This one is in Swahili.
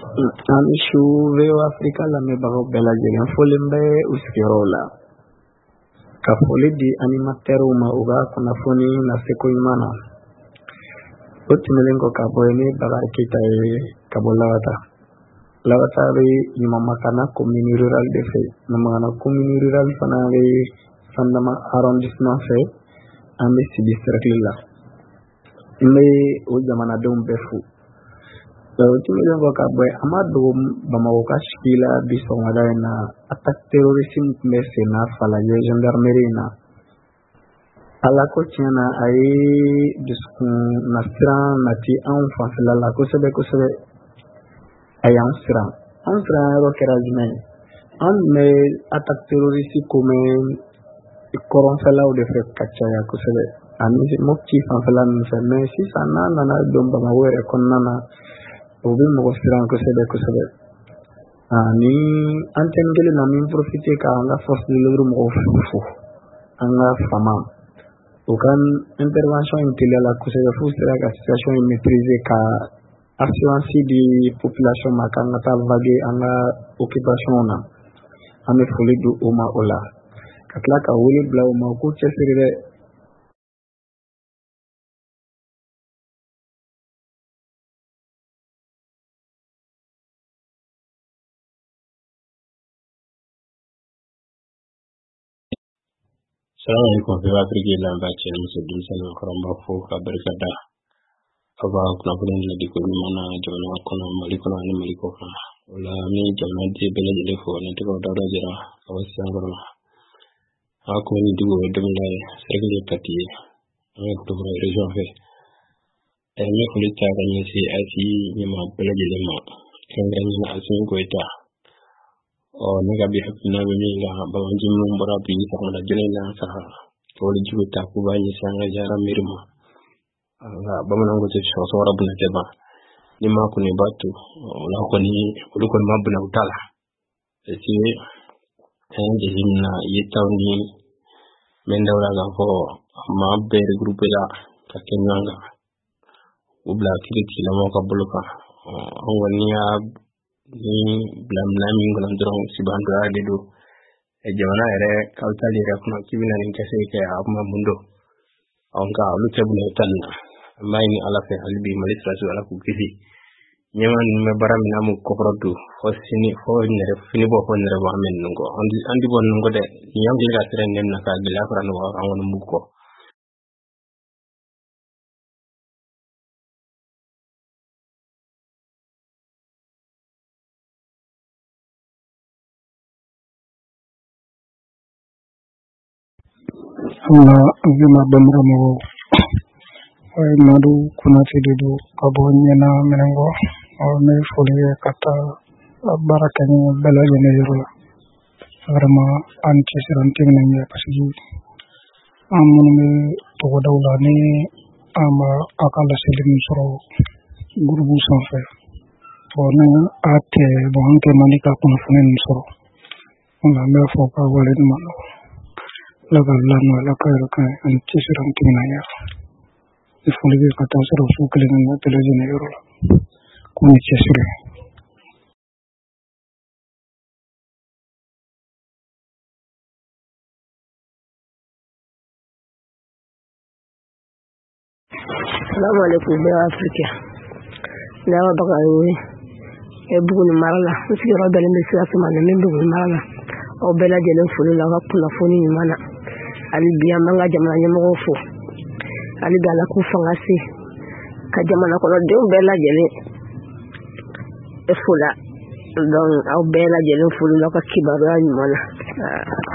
Amishu veo Afrika la mebaro bela jelen folembe uskirola. Kafoli di animatero uga kuna foni na seko imana. Otimelengo kaboeni bagar kita kabolawata. Lawata be yumamakana commune rural de fe. Namana commune rural fana be sandama arrondissement fe ambe si district la. Imbe o jamana dum befu. Otimelengo kaboy amado bamawoka shila biso na attaque terrorisme mese na fala gendarmerie na. Ala ko tiana ay diskun nasran nati an fasla la ko sebe ayan sran an sran ro kerajme an me attaque terroriste comme koron fala o de fe kachaya ko sebe ani mokki fala mais si sana nana dom ba ma were konnana obi mo sran ko sebe ani antengele na min profiter ka anga force de l'ordre mo fu anga fama aucun intervention intelligente la cause de fou sera la situation maîtrisée ka assurance de population makanga ta vague anga occupation na ame foli du oma ola kakla ka wuli bla oma ku chesire. Salam alaikum fi Afrique lamba ce musu dun sanan karamba fo ka barkada aba kuna bulan da diko mana jona kuna malikuna ni maliko kana wala ni jona di bele de fo ne to da jira awasiyan gorma ha ko ni dugo dum lay sergele pati ne to region fe me ko lita ga ni si asi ni ma bele de ma kan ga ni asin ko ita nega bi hakina be mi la ba wanji mun bara bi ta da jele na sa wala jigo ta ku ba ni sanga jara mirma ba mun ngo ce so rabu na ba ni ma ku ne batu wala ko ni ko ma buna utala sai kan je hinna yitawni men dawla ga fo ma be groupe la ka kenanga ubla kiti la mo ka buluka on woni ya ni blam lami ngol ndron sibando ade do e jamana ere kawtali re kuma kibina ni kase ke amma mundo onka lu tebule tan mayni ala fe halbi malitratu ala ku kifi nyaman me baram namu ko produ fo sini fo ne re fini bo fo ne re ba men ngo andi bon ngo de nyam gi ga tren nem na ka bila fran wa awon mu ko. Allah azima bamramo ay madu kuna tidu kabonya na menengo ne foli kata barakani bela yene yoro vraiment anti siranti menenga pasigi amun me to dawla ni ama akala selim soro gurbu sanfe to na ate bon ke manika kun funen soro ona me fo ka wale ma lagallan wala kayro ka anti siranti menenga ifuli kata soro su kelen na televizyon yoro kuni chesire. Salam alaikum be Afrika lawa bagawi e bugun marala usi robele me siasa man me bugun marala o bela jelen fulu la wakula funi mana ali biya manga jamana nyamo fo ali gala ku fangasi ka jamana ko de bela jelen e fula don au bela jelen fulu la ka kibaru mana